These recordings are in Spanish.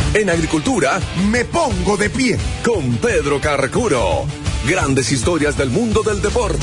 En agricultura, me pongo de pie. Con Pedro Carcuro. Grandes historias del mundo del deporte.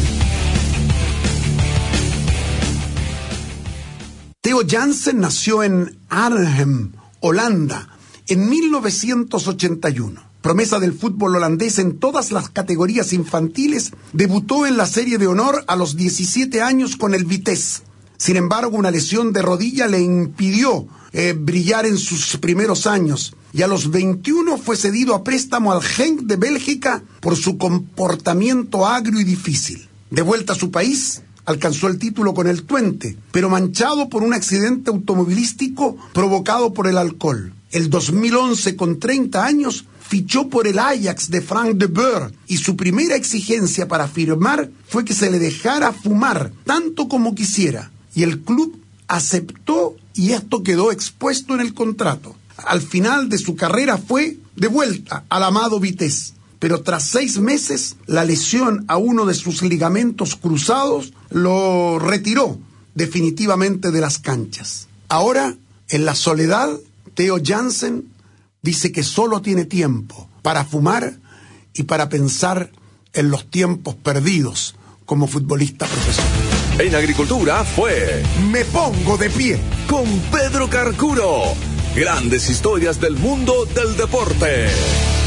Theo Jansen nació en Arnhem, Holanda, en 1981. Promesa del fútbol holandés en todas las categorías infantiles, debutó en la serie de honor a los 17 años con el Vitesse. Sin embargo, una lesión de rodilla le impidió brillar en sus primeros años, y a los 21 fue cedido a préstamo al Genk de Bélgica por su comportamiento agrio y difícil. De vuelta a su país, alcanzó el título con el Twente, pero manchado por un accidente automovilístico provocado por el alcohol. El 2011, con 30 años, fichó por el Ajax de Frank de Boer, y su primera exigencia para firmar fue que se le dejara fumar tanto como quisiera, y el club aceptó, y esto quedó expuesto en el contrato. Al final de su carrera fue de vuelta al amado Vitesse, pero tras 6 meses la lesión a uno de sus ligamentos cruzados lo retiró definitivamente de las canchas. Ahora, en la soledad, Theo Jansen dice que solo tiene tiempo para fumar y para pensar en los tiempos perdidos como futbolista profesional. En agricultura fue Me pongo de pie con Pedro Carcuro. Grandes historias del mundo del deporte.